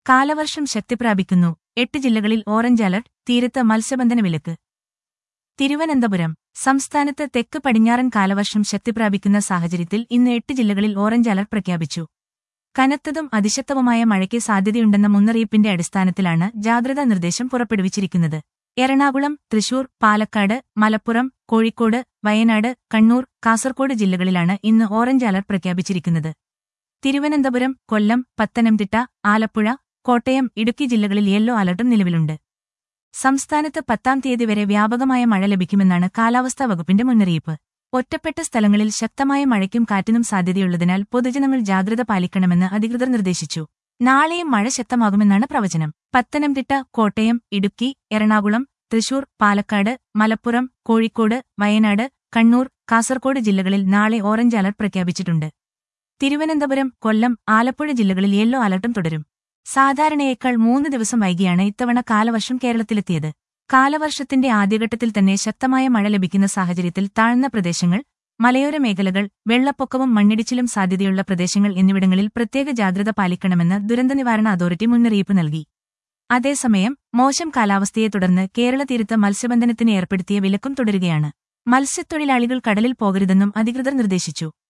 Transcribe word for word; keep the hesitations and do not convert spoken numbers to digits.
കാലവർഷം ശക്തിപ്രാപിക്കുന്നു. എട്ട് ജില്ലകളിൽ ഓറഞ്ച് അലർട്ട്, തീരത്ത് മത്സ്യബന്ധന വിലക്ക്. തിരുവനന്തപുരം. സംസ്ഥാനത്ത് തെക്ക് പടിഞ്ഞാറൻ കാലവർഷം ശക്തിപ്രാപിക്കുന്ന സാഹചര്യത്തിൽ ഇന്ന് എട്ട് ജില്ലകളിൽ ഓറഞ്ച് അലർട്ട് പ്രഖ്യാപിച്ചു. കനത്തതും അതിശക്തവുമായ മഴയ്ക്ക് സാധ്യതയുണ്ടെന്ന മുന്നറിയിപ്പിന്റെ അടിസ്ഥാനത്തിലാണ് ജാഗ്രതാ നിർദ്ദേശം പുറപ്പെടുവിച്ചിരിക്കുന്നത്. എറണാകുളം, തൃശൂർ, പാലക്കാട്, മലപ്പുറം, കോഴിക്കോട്, വയനാട്, കണ്ണൂർ, കാസർകോട് ജില്ലകളിലാണ് ഇന്ന് ഓറഞ്ച് അലർട്ട് പ്രഖ്യാപിച്ചിരിക്കുന്നത്. തിരുവനന്തപുരം, കൊല്ലം, പത്തനംതിട്ട, ആലപ്പുഴ, കോട്ടയം, ഇടുക്കി ജില്ലകളിൽ യെല്ലോ അലർട്ടും നിലവിലുണ്ട്. സംസ്ഥാനത്ത് പത്താം തീയതി വരെ വ്യാപകമായ മഴ ലഭിക്കുമെന്നാണ് കാലാവസ്ഥാ വകുപ്പിന്റെ മുന്നറിയിപ്പ്. ഒറ്റപ്പെട്ട സ്ഥലങ്ങളിൽ ശക്തമായ മഴയ്ക്കും കാറ്റിനും സാധ്യതയുള്ളതിനാൽ പൊതുജനങ്ങൾ ജാഗ്രത പാലിക്കണമെന്ന് അധികൃതർ നിർദ്ദേശിച്ചു. നാളെയും മഴ ശക്തമാകുമെന്നാണ് പ്രവചനം. പത്തനംതിട്ട, കോട്ടയം, ഇടുക്കി, എറണാകുളം, തൃശൂർ, പാലക്കാട്, മലപ്പുറം, കോഴിക്കോട്, വയനാട്, കണ്ണൂർ, കാസർകോട് ജില്ലകളിൽ നാളെ ഓറഞ്ച് അലർട്ട് പ്രഖ്യാപിച്ചിട്ടുണ്ട്. തിരുവനന്തപുരം, കൊല്ലം, ആലപ്പുഴ ജില്ലകളിൽ യെല്ലോ അലർട്ടും തുടരും. സാധാരണയേക്കാൾ മൂന്ന് ദിവസം വൈകിയാണ് ഇത്തവണ കാലവർഷം കേരളത്തിലെത്തിയത്. കാലവർഷത്തിന്റെ ആദ്യഘട്ടത്തിൽ തന്നെ ശക്തമായ മഴ ലഭിക്കുന്ന സാഹചര്യത്തിൽ താഴ്ന്ന പ്രദേശങ്ങൾ, മലയോര മേഖലകൾ, വെള്ളപ്പൊക്കവും മണ്ണിടിച്ചിലും സാധ്യതയുള്ള പ്രദേശങ്ങൾ എന്നിവിടങ്ങളിൽ പ്രത്യേക ജാഗ്രത പാലിക്കണമെന്ന് ദുരന്തനിവാരണ അതോറിറ്റി മുന്നറിയിപ്പ് നൽകി. അതേസമയം മോശം കാലാവസ്ഥയെ തുടർന്ന് കേരള തീരത്ത് മത്സ്യബന്ധനത്തിന് ഏർപ്പെടുത്തിയ വിലക്കും തുടരുകയാണ്. മത്സ്യത്തൊഴിലാളികൾ കടലിൽ പോകരുതെന്നും അധികൃതർ നിർദ്ദേശിച്ചു.